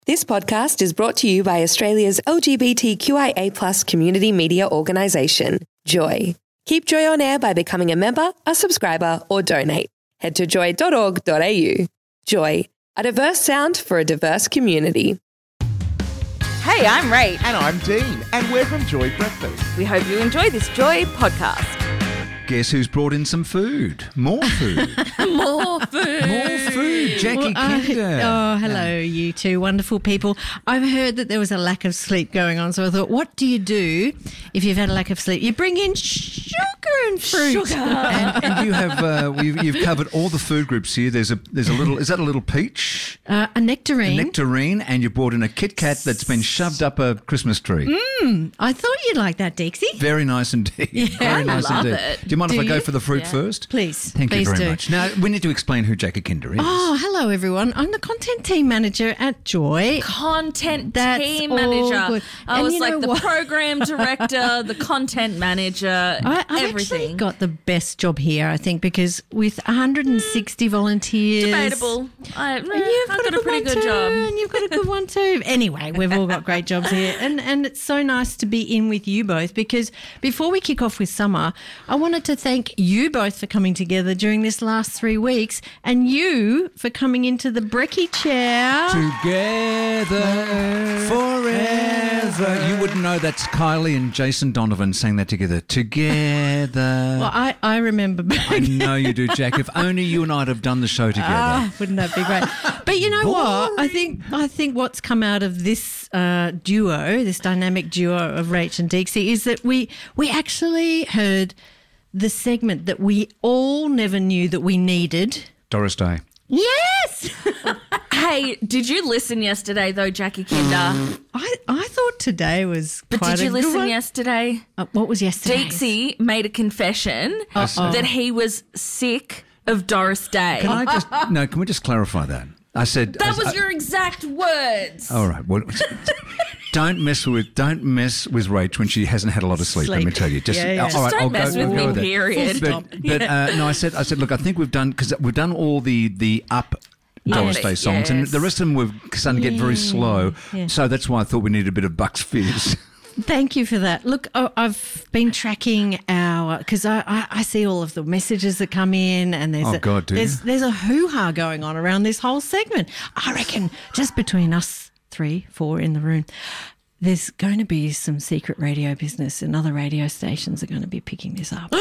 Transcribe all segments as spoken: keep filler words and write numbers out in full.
This podcast is brought to you by Australia's L G B T Q I A plus community media organisation, Joy. Keep Joy on air by becoming a member, a subscriber or donate. Head to joy dot org dot a u. Joy, a diverse sound for a diverse community. Hey, I'm Rach. And I'm Dean, and we're from Joy Breakfast. We hope you enjoy this Joy podcast. Guess who's brought in some food? More food. More food. More food. Jackie Well, I- Kinder. oh, hello, you two wonderful people. I've heard that there was a lack of sleep going on, so I thought, what do you do if you've had a lack of sleep? You bring in sugar and fruit. Sugar. And, and you have uh, we've, you've covered all the food groups here. There's a there's a little is that a little peach, Uh, a nectarine. a nectarine, and you brought in a Kit Kat that's been shoved up a Christmas tree. Mm, I thought you'd like that, Dixie. Very nice indeed. Very I nice love indeed. it. Do you mind Do if I go you? for the fruit Yeah. first? Please. Thank Please you very do. much. Now we need to explain who Jackie Kinder is. Oh, hello, everyone. I'm the content team manager at Joy. Content That's team all manager. good. I And was you like know the what? program director, the content manager, I, I've everything. actually got the best job here, I think, because with one hundred sixty volunteers. Debatable. I, And eh, you've I've got, got a a pretty one good too, job. and you've got a good one too. Anyway, we've all got great jobs here, and and it's so nice to be in with you both. Because before we kick off with summer, I wanted to thank you both for coming together during this last three weeks, and you for coming into the brekkie chair. Together forever. You wouldn't know that's Kylie and Jason Donovan sang that together. Together. Well, I, I remember back I know you do, Jack. If only you and I'd have done the show together. Ah, wouldn't that be great? But you know what? I think I think what's come out of this uh, duo, this dynamic duo of Rach and Dixie, is that we we actually heard the segment that we all never knew that we needed. Doris Day. Yes, Hey, did you listen yesterday though, Jackie Kinder? I I thought today was. But quite did you a good listen one. yesterday? Uh, what was yesterday? Dixie made a confession Uh-oh. that he was sick of Doris Day. Can I just no? Can we just clarify that? I said That I- was I- your exact words. All right. Well, don't mess with don't mess with Rach when she hasn't had a lot of sleep. Let me Sleep. tell you. Just, Yeah, yeah. all Just right. don't I'll mess go, with we'll me, go there. period. But, but uh, no, I said I said look, I think we've done because we've done all the the up. Doris Yes, Day songs, and yes. the rest of them were starting to get very slow. yeah. So that's why I thought we needed a bit of Bucks Fizz. Thank you for that. Look, oh, I've been tracking our because I, I, I see all of the messages that come in, and there's Oh, a, God, do you? there's there's a hoo ha going on around this whole segment. I reckon just between us three, four in the room, there's going to be some secret radio business, and other radio stations are going to be picking this up.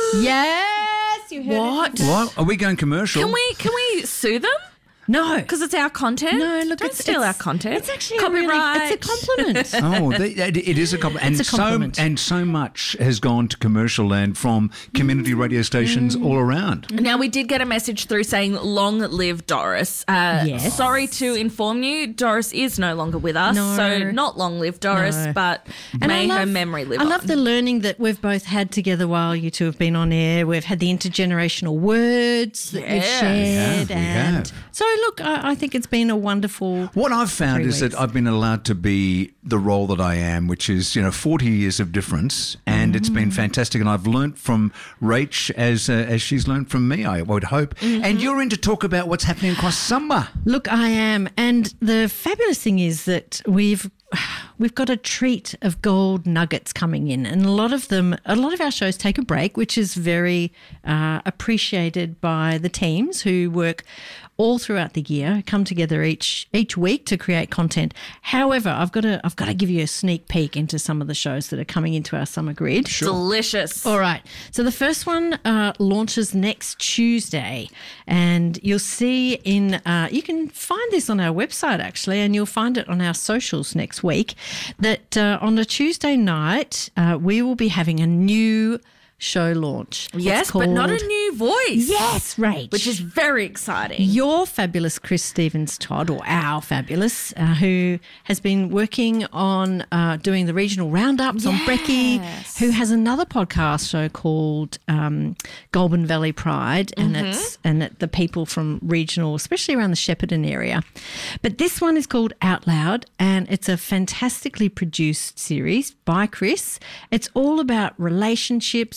Yes, you heard What? What? Are we going commercial? Can we can we sue them? No, Because it's our content. no. Look, don't it's, steal it's, our content. It's actually copyright. A really, it's a compliment. Oh, they, it it is a compliment, and It's a compliment. so and so much has gone to commercial land from community radio stations all around. Now, we did get a message through saying, long live Doris. Uh, Yes. Sorry to inform you, Doris is no longer with us. No. So, not long live Doris, No. but And may I love- her memory live I on. love the learning that we've both had together while you two have been on air. We've had the intergenerational words that we've Yes. shared. We have, we and have. So, look, I, I think it's been a wonderful. What I've found Three is weeks. that I've been allowed to be the role that I am, which is, you know, forty years of difference, and it's been fantastic. And I've learnt from Rach as uh, as she's learnt from me, I would hope. And you're in to talk about what's happening across summer. Look, I am. And the fabulous thing is that we've. We've got a treat of gold nuggets coming in, and a lot of them, a lot of our shows take a break, which is very uh, appreciated by the teams who work all throughout the year, come together each each week to create content. However, I've got to I've got to give you a sneak peek into some of the shows that are coming into our summer grid. Delicious. All right. So the first one uh, launches next Tuesday, and you'll see in uh, you can find this on our website actually, and you'll find it on our socials next week. That uh, on a Tuesday night uh, we will be having a new show launch. Yes, It's but not a called- new voice. Yes, Rach. Which is very exciting. Your fabulous Chris Stevens-Todd, or our fabulous, uh, who has been working on uh, doing the regional roundups on Brekkie, Yes. who has another podcast show called um, Goulburn Valley Pride, and Mm-hmm. it's and it, the people from regional, especially around the Shepparton area. But this one is called Out Loud, and it's a fantastically produced series by Chris. It's all about relationships,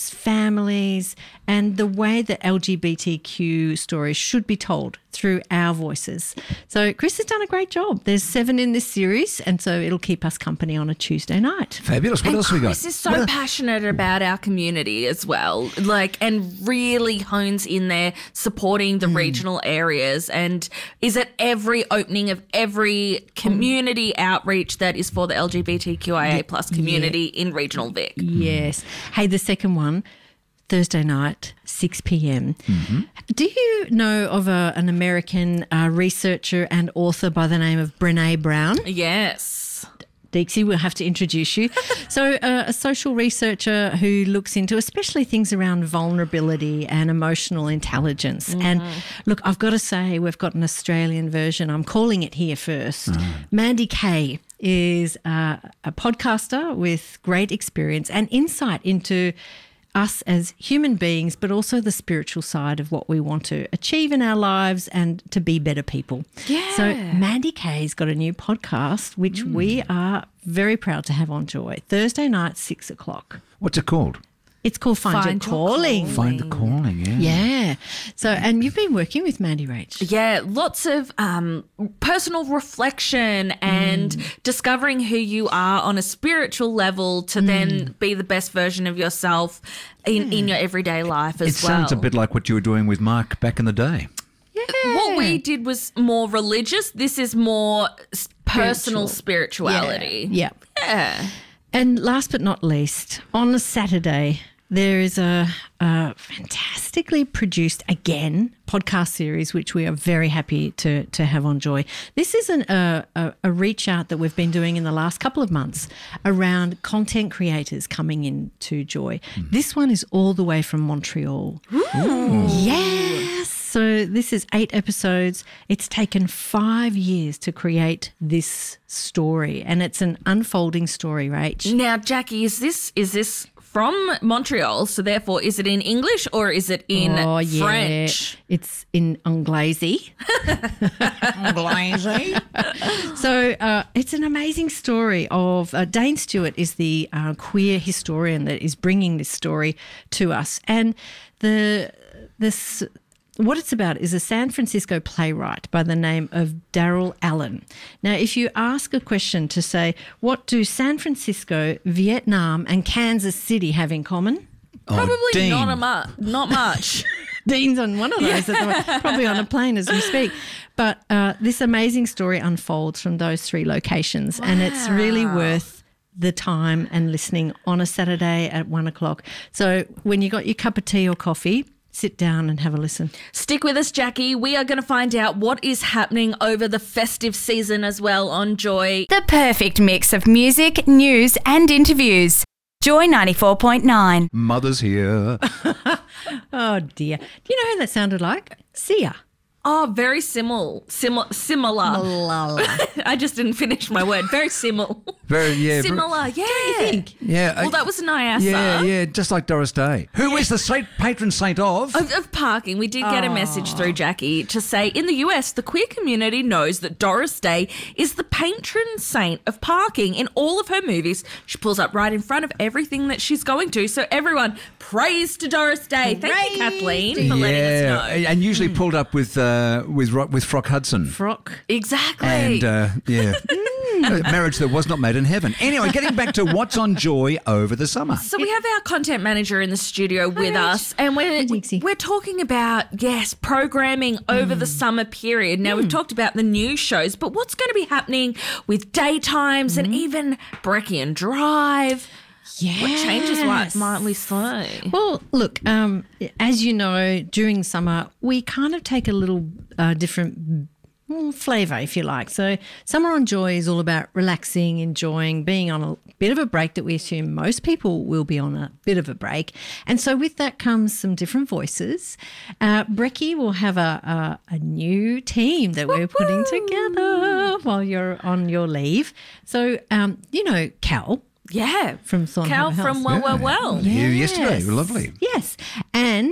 relationships, families, and the way that L G B T Q stories should be told through our voices. So Chris has done a great job. There's seven in this series, and so it'll keep us company on a Tuesday night. Fabulous. What and else we got? Chris is so passionate about our community as well, like, and really hones in there supporting the Mm. regional areas, and is at every opening of every community outreach that is for the L G B T Q I A plus community in regional Vic. Yes. Hey, the second one, Thursday night, six p.m. Mm-hmm. Do you know of a, an American uh, researcher and author by the name of Brené Brown? Yes. Deeksy, we'll have to introduce you. So uh, a social researcher who looks into especially things around vulnerability and emotional intelligence. Mm-hmm. And look, I've got to say we've got an Australian version. I'm calling it here first. Mm. Mandy Kay is uh, a podcaster with great experience and insight into us as human beings, but also the spiritual side of what we want to achieve in our lives and to be better people. Yeah. So Mandy Kay's got a new podcast, which mm. we are very proud to have on Joy. Thursday night, six o'clock. What's it called? It's called Find, Find Your, Your Calling. Calling. Find the Calling, yeah. Yeah. So, and you've been working with Mandy Rach. Yeah, lots of um, personal reflection and mm. discovering who you are on a spiritual level to mm. then be the best version of yourself in, yeah. in your everyday life as it well. It sounds a bit like what you were doing with Mark back in the day. Yeah. What we did was more religious. This is more s- personal spirituality. Yeah. Yeah. And last but not least, on a Saturday, there is a, a fantastically produced, again, podcast series, which we are very happy to, to have on Joy. This is an, a, a, a reach out that we've been doing in the last couple of months around content creators coming into Joy. Mm. This one is all the way from Montreal. Ooh. Yes. So this is eight episodes. It's taken five years to create this story, and it's an unfolding story, Rach. Now, Jackie, is this is this from Montreal? So therefore, is it in English or is it in oh, yeah. French? It's in Anglais. Anglais. So uh, it's an amazing story of uh, Dane Stewart is the uh, queer historian that is bringing this story to us, and the this. What it's about is a San Francisco playwright by the name of Daryl Allen. Now, if you ask a question to say, what do San Francisco, Vietnam and Kansas City have in common? Oh, Probably Dean. not, a mu- not much. Dean's on one of those, at the moment, probably on a plane as we speak. But uh, this amazing story unfolds from those three locations, wow. and it's really worth the time and listening on a Saturday at one o'clock. So when you got your cup of tea or coffee, sit down and have a listen. Stick with us, Jackie. We are going to find out what is happening over the festive season as well on Joy. The perfect mix of music, news and interviews. Joy ninety-four point nine. Mother's here. Oh, dear. Do you know who that sounded like? Sia. Oh, very simil, simil, similar. I just didn't finish my word. Very simil. Very, yeah. Similar, yeah. think? Yeah. Well, I- that was an I A S A. Yeah, yeah, just like Doris Day. Who is the saint, patron saint of? Of, of parking. We did get a message through Jackie to say in the U S, the queer community knows that Doris Day is the patron saint of parking. In all of her movies, she pulls up right in front of everything that she's going to. So everyone, praise to Doris Day. Thank Praise you, Kathleen, to for letting us know. and usually pulled up with uh, with Ro- with Frock Hudson. Frock. Exactly. And uh, yeah, A marriage that was not made in heaven. Anyway, getting back to what's on Joy over the summer. So we have our content manager in the studio with Hi, us, and we're Dixie. we're talking about yes, programming over the summer period. Now we've talked about the new shows, but what's going to be happening with daytimes and even Brekkie and Drive? Yes. What changes might might we see? Well, look, um, as you know, during summer, we kind of take a little uh, different mm, flavour, if you like. So Summer on Joy is all about relaxing, enjoying, being on a bit of a break that we assume most people will be on a bit of a break. And so with that comes some different voices. Uh, Brekkie will have a, a, a new team that we're putting together while you're on your leave. So, um, you know, Cal. Yeah, From Thornhill Cal House. from Well, Well, Well. Here yesterday, Yes. lovely. Yes. And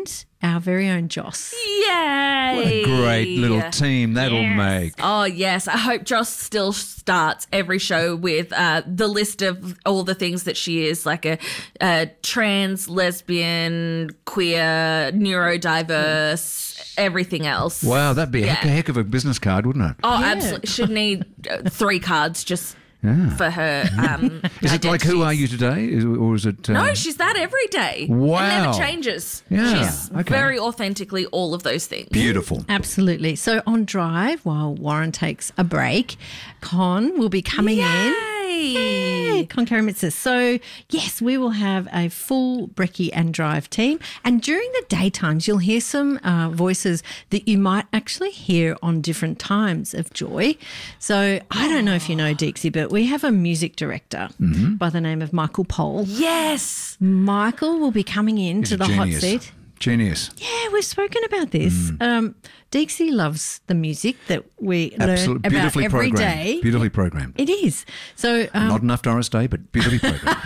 our very own Joss. Yay! What a great little team that'll make. Oh, yes. I hope Joss still starts every show with uh, the list of all the things that she is, like a, a trans, lesbian, queer, neurodiverse, everything else. Wow, that'd be a Yeah. heck, a heck of a business card, wouldn't it? Oh, absolutely. Should need uh, three cards just Yeah. for her. Um, Is it like Who Are You Today? Is, or is it... Uh, No, she's that every day. Wow. It never changes. Yeah, She's okay. very authentically all of those things. Beautiful. Absolutely. So on Drive, while Warren takes a break, Con will be coming in. Yay, Con Karamitsa. So, yes, we will have a full Brekkie and Drive team. And during the daytimes, you'll hear some uh, voices that you might actually hear on different times of Joy. So, I don't know if you know, Dixie, but we have a music director by the name of Michael Pohl. Yes. Michael will be coming in He's to a the genius. hot seat. Genius. Yeah, we've spoken about this. Mm. Um, Dixie loves the music that we Absolutely. learn about Beautifully every programmed. day. Beautifully programmed. It is. So um, Not enough Doris Day, but beautifully programmed.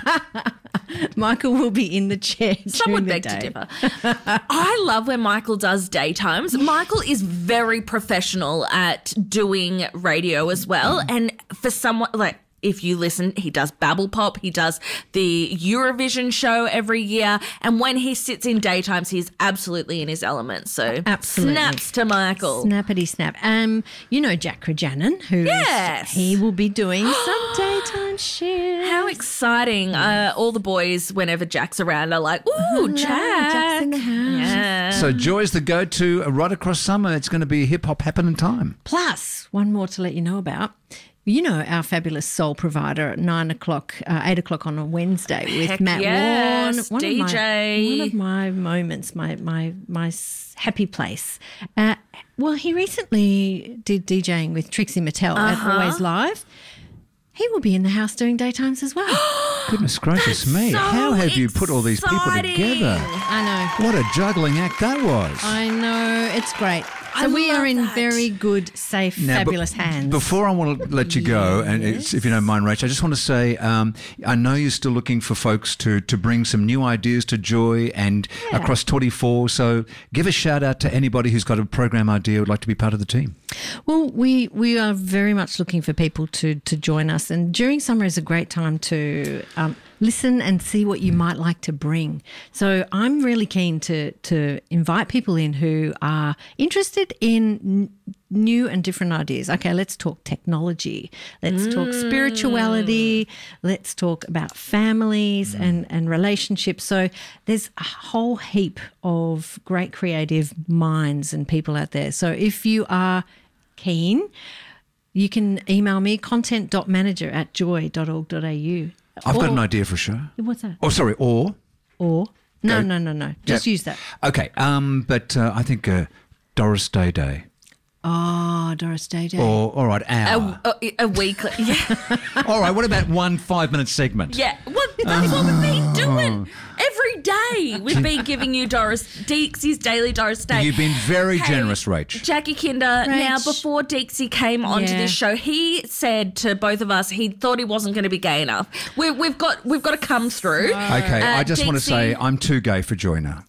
Michael will be in the chair. Some would during beg the to day. differ. I love when Michael does daytimes. Michael is very professional at doing radio as well. And for someone like, if you listen, he does Babble Pop, he does the Eurovision show every year, and when he sits in daytimes, he's absolutely in his element. So Absolutely. snaps to Michael. Snappity snap. Um, you know Jack Krajanin, who Yes. he will be doing some daytime shit. How exciting. Uh, all the boys, whenever Jack's around, are like, ooh, Hello, Jack. Jack's in the house. Yeah. So Joy's the go-to uh, right across summer. It's going to be hip-hop happening time. Plus, one more to let you know about. You know our fabulous soul provider at nine o'clock, uh, eight o'clock on a Wednesday with Heck Matt yes, Warren. D J. Of my, one of my moments, my my my s- happy place. Uh, well, he recently did DJing with Trixie Mattel Uh-huh. at Always Live. He will be in the house doing daytimes as well. Goodness gracious me. so How have you put all these people exciting. together? I know. What a juggling act that was. I know. It's great. So I we love are in that. very good, safe, Now, be- fabulous hands. Before I want to let you go, and it's, if you don't mind, Rach, I just want to say um, I know you're still looking for folks to, to bring some new ideas to Joy and across twenty-four. So give a shout out to anybody who's got a program idea who would like to be part of the team. Well, we we are very much looking for people to to join us, and during summer is a great time to um, listen and see what you might like to bring. So I'm really keen to to invite people in who are interested in n- new and different ideas. Okay, let's talk technology. Let's talk spirituality. Let's talk about families and, and relationships. So there's a whole heap of great creative minds and people out there. So if you are keen, you can email me content.manager at joy dot org dot a u. I've got Or- an idea for a show. What's that? Oh, sorry, or... Or no, Go. no, no, no. Just Yeah. use that. Okay, um, but uh, I think uh, Doris Day Day. Oh, Doris Day Day. Or, all right, hour. A, a, a weekly. Yeah. All right, what about one five-minute segment? Yeah. Well, that's what we've been Oh. doing. Every day we've been giving you Doris Dixie's Daily Doris Day. You've been very Hey, generous, Rach. Jackie Kinder, now before Dixie came onto Yeah. this show, he said to both of us he thought he wasn't going to be gay enough. We, we've got we've got to come through. Okay, Uh, I just want to Dixie- say I'm too gay for Joy now.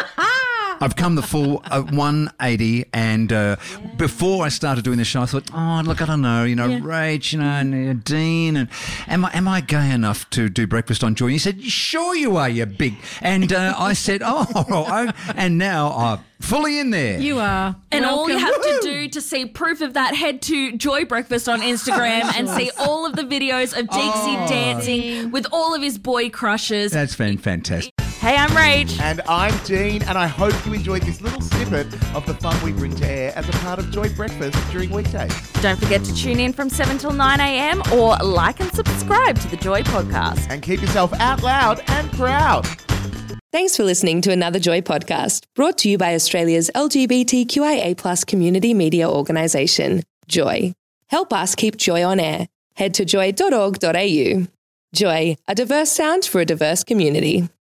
I've come the full uh, one eighty, and uh, before I started doing this show, I thought, oh, look, I don't know, you know, Yeah. Rach, you know, and uh, Dean, and am I am I gay enough to do breakfast on Joy? And he said, sure you are, you big. And uh, I said, oh, I, and now I'm fully in there. You are. And all you Welcome. have to do to see proof of that, head to Joy Breakfast on Instagram and see all of the videos of Dixie Oh. dancing with all of his boy crushes. That's been fantastic. Hey, I'm Rach. And I'm Dean, and I hope you enjoyed this little snippet of the fun we bring to air as a part of Joy Breakfast during weekdays. Don't forget to tune in from seven till nine a.m. or like and subscribe to the Joy Podcast. And keep yourself out loud and proud. Thanks for listening to another Joy podcast, brought to you by Australia's L G B T Q I A plus community media organisation, Joy. Help us keep Joy on air. Head to joy dot org dot a u. Joy, a diverse sound for a diverse community.